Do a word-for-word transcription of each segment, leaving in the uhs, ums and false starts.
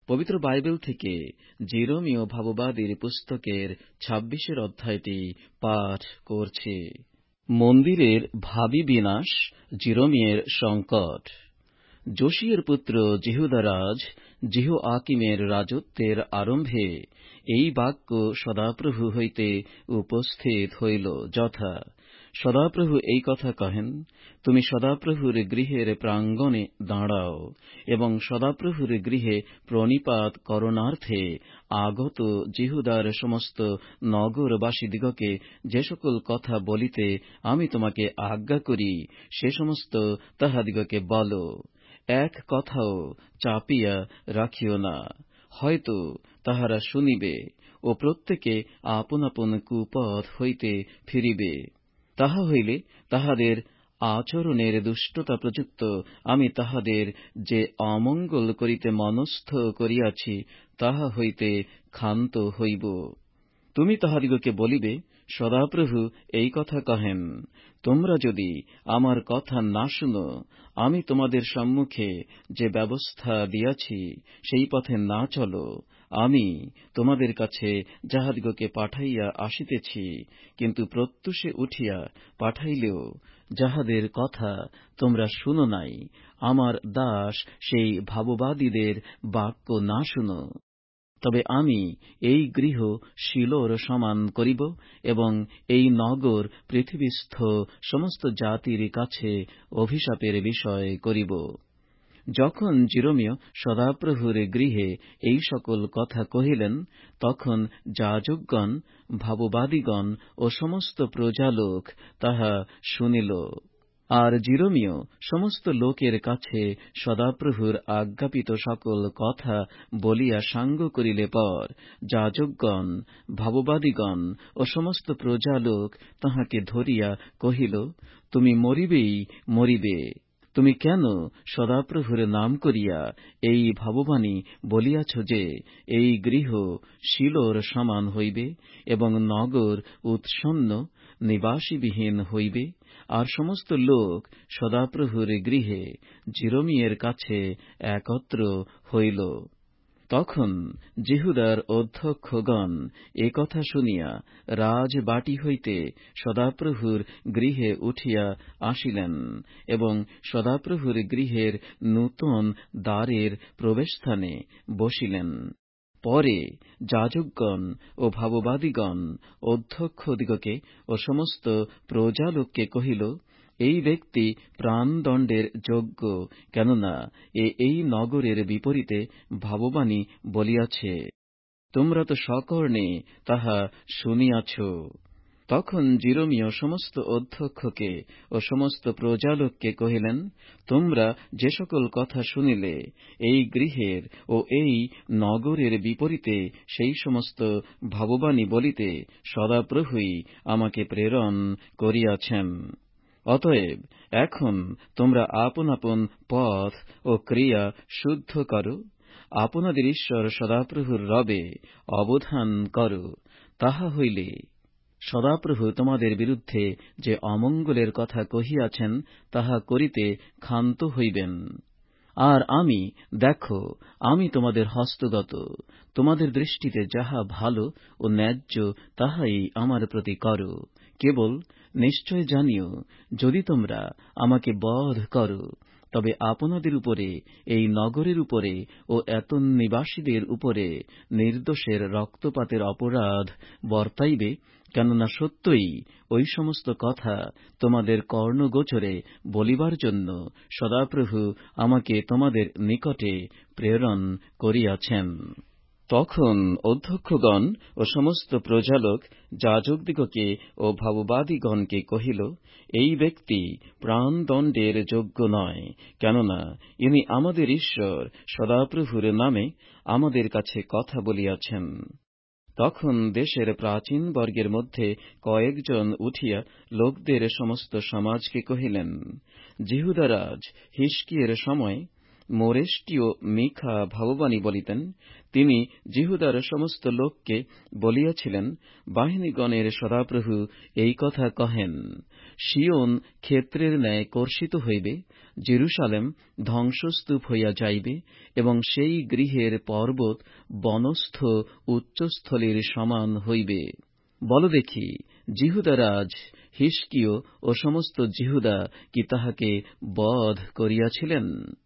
পবিত্র বাইবেল থেকে যেরমীয় ভাববাদীর পুস্তকের ছাব্বিশের অধ্যায়টি পাঠ করছি। মন্দিরের ভাবী বিনাশ, যেরমীয়ের সংকট। যোশিয়ের পুত্র যেহুদা রাজ যেহোয়াকিমের রাজত্বের আরম্ভে এই বাক্য সদাপ্রভু হইতে উপস্থিত হইল, যথা সদাপ্রভু এই কথা কহেন, তুমি সদাপ্রভুর গৃহের প্রাঙ্গণে দাঁড়াও এবং সদাপ্রভুর গৃহে প্রণিপাত করণার্থে আগত যেহুদার সমস্ত নগরবাসীদিগকে যে সকল কথা বলিতে আমি তোমাকে আজ্ঞা করি, সে সমস্ত তাহাদিগকে বল। এক কথাও চাপিয়া রাখিও না, হয়তো তাহারা শুনিবে ও প্রত্যেকে আপন আপন কুপথ হইতে ফিরিবে। তাহা হইলে তাহাদের আচরণের দুষ্টতা প্রযুক্ত আমি তাহাদের যে অমঙ্গল করিতে মনস্থ করিয়াছি তাহা হইতে ক্ষান্ত হইব। তুমি তাহাদিগকে বলিবে, সদাপ্রভু এই কথা কহেন, তোমরা যদি আমার কথা না শুনো, আমি তোমাদের সম্মুখে যে ব্যবস্থা দিয়াছি সেই পথে না চলো, আমি তোমাদের কাছে যাহাদিগকে পাঠাইয়া আসিতেছি, কিন্তু প্রত্যুষে উঠিয়া পাঠাইলেও যাহাদের কথা তোমরা শুনো নাই, আমার দাস সেই ভাববাদীদের বাক্য না শুনো, তবে আমি এই গৃহ শিলোর সমান করিব এবং এই নগর পৃথিবীস্থ সমস্ত জাতির কাছে অভিশাপের বিষয় করিব। যখন যেরমীয় সদাপ্রভুর গৃহে এই সকল কথা কহিলেন, তখন যাজকগণ, ভাববাদীগণ ও সমস্ত প্রজালোক তাহা শুনিল। আর যেরমীয় সমস্ত লোকের কাছে সদাপ্রভুর আজ্ঞাপিত সকল কথা বলিয়া সাঙ্গ করিলে পর যাজকগণ, ভাববাদীগণ ও সমস্ত প্রজালোক তাহাকে ধরিয়া কহিল, তুমি মরিবেই মরিবে। তুমি কেন সদাপ্রভুর নাম করিয়া এই ভাববাণী বলিয়াছ যে এই গৃহ শিলোর সমান হইবে এবং নগর উৎসন্ন নিবাসীবিহীন হইবে? আর সমস্ত লোক সদাপ্রভুর গৃহে যেরমীয়ের কাছে একত্র হইল। তখন যেহুদার অধ্যক্ষগণ এ কথা শুনিয়া রাজবাটী হইতে সদাপ্রভুর গৃহে উঠিয়া আসিলেন এবং সদাপ্রভুর গৃহের নূতন দ্বারের প্রবেশস্থানে বসিলেন। পরে যাজকগণ ও ভাববাদীগণ অধ্যক্ষদিগকে ও সমস্ত প্রজালোককে কহিল, এই ব্যক্তি প্রাণদণ্ডের যোগ্য, কেননা এ এই নগরের বিপরীতে ভাববাণী বলিয়াছে। তোমরা তো সকর্ণে তাহা শুনিয়াছ। তখন যেরমীয় সমস্ত অধ্যক্ষকে ও সমস্ত প্রজালোককে কহিলেন, তোমরা যে সকল কথা শুনিলে এই গৃহের ও এই নগরের বিপরীতে সেই সমস্ত ভাববাণী বলিতে সদাপ্রভুই আমাকে প্রেরণ করিয়াছেন। অতএব এখন তোমরা আপন আপন পথ ও ক্রিয়া শুদ্ধ করো, আপনাদের ঈশ্বর সদাপ্রভুর রবে অবধান করো। তাহা হইলে সদাপ্রভু তোমাদের বিরুদ্ধে যে অমঙ্গলের কথা কহিয়াছেন তাহা করিতে ক্ষান্ত হইবেন। আর আমি, দেখো, আমি তোমাদের হস্তগত, তোমাদের দৃষ্টিতে যাহা ভালো ও ন্যায্য তাহাই আমার প্রতি করো। কেবল নিশ্চয় জানিও, যদি তোমরা আমাকে বধ করো, তবে আপনাদের উপরে, এই নগরের উপরে ও এত নিবাসীদের উপরে নির্দোষের রক্তপাতের অপরাধ বর্তাইবে, কেননা সত্যই ওই সমস্ত কথা তোমাদের কর্ণগোচরে বলিবার জন্য সদাপ্রভু আমাকে তোমাদের নিকটে প্রেরণ করিয়াছেন। তখন অধ্যক্ষগণ ও সমস্ত প্রজালোক যাজকদিগকে ও ভাববাদীগণকে কহিল, এই ব্যক্তি প্রাণদণ্ডের যোগ্য নয়, কেননা ইনি আমাদের ঈশ্বর সদাপ্রভুর নামে আমাদের কাছে কথা বলিয়াছেন। তখন দেশের প্রাচীন বর্গের মধ্যে কয়েকজন উঠিয়া লোকদের সমস্ত সমাজকে কহিলেন, যেহুদা রাজ হিজকিয়ের সময় মোরেশটিও মিখা ভগবানী বলিতেন, তিনি জিহুদার সমস্ত লোককে বলিয়াছিলেন, বাহিনীগণের সদাপ্রভু এই কথা কহেন, সিয়ন ক্ষেত্রের ন্যায় কর্ষিত হইবে, জেরুসালেম ধ্বংসস্তূপ হইয়া যাইবে, এবং সেই গৃহের পর্বত বনস্থ উচ্চস্থলীর সমান হইবে। বল দেখি, জিহুদা রাজ হিজকীয় ও সমস্ত জিহুদা কি তাহাকে বধ করিয়াছিলেন?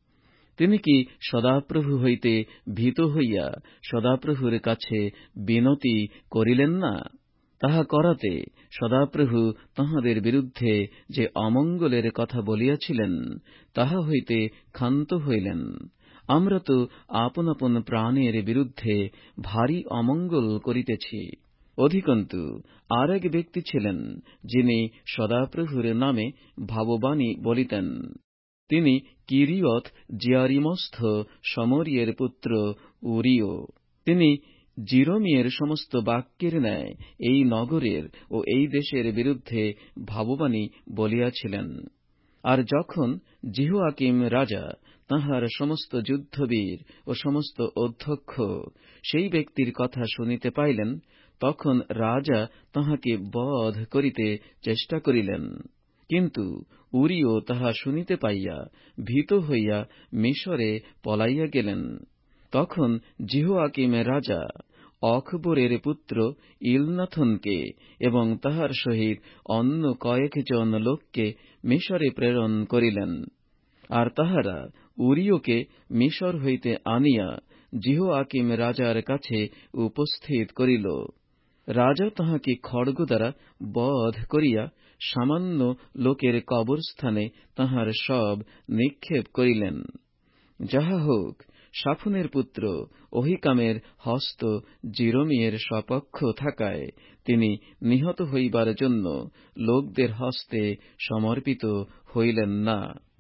তিনি কি সদাপ্রভু হইতে ভীত হইয়া সদাপ্রভুর কাছে বিনতি করিলেন না? তাহা করাতে সদাপ্রভু তাঁহাদের বিরুদ্ধে যে অমঙ্গলের কথা বলিয়াছিলেন, তাহা হইতে ক্ষান্ত হইলেন। আমরা তো আপন আপন প্রাণের বিরুদ্ধে ভারী অমঙ্গল করিতেছি। অধিকন্তু আর এক ব্যক্তি ছিলেন, যিনি সদাপ্রভুর নামে ভাববাণী বলিতেন। তিনি কিরিয়ত জিয়ারিমস্থ শমরিয়ের পুত্র উরিয়। তিনি জিরোমিয়ের সমস্ত বাক্যের ন্যায় এই নগরের ও এই দেশের বিরুদ্ধে ভাববাণী বলিয়াছিলেন। আর যখন জিহোয়াকিম রাজা তাঁহার সমস্ত যুদ্ধবীর ও সমস্ত অধ্যক্ষ সেই ব্যক্তির কথা শুনিতে পাইলেন, তখন রাজা তাঁহাকে বধ করিতে চেষ্টা করিলেন। কিন্তু উরিও তাহা শুনিতে পাইয়া ভীত হইয়া মিশরে পলাইয়া গেলেন। তখন জিহোয়াকিম রাজা অখবরের পুত্র ইলনাথনকে এবং তাহার সহিত অন্য কয়েকজন লোককে মিশরে প্রেরণ করিলেন। আর তাহারা উরিওকে মিশর হইতে আনিয়া জিহোয়াকিম রাজার কাছে উপস্থিত করিল। রাজা তাহাকে খড়গ দ্বারা বধ করিয়া সামান্য লোকের কবরস্থানে তাহার শব নিক্ষেপ করিলেন। যাহা হোক, শাফনের পুত্র অহিকামের হস্ত জিরোমিয়ের সপক্ষ থাকায় তিনি নিহত হইবার জন্য লোকদের হস্তে সমর্পিত হইলেন না।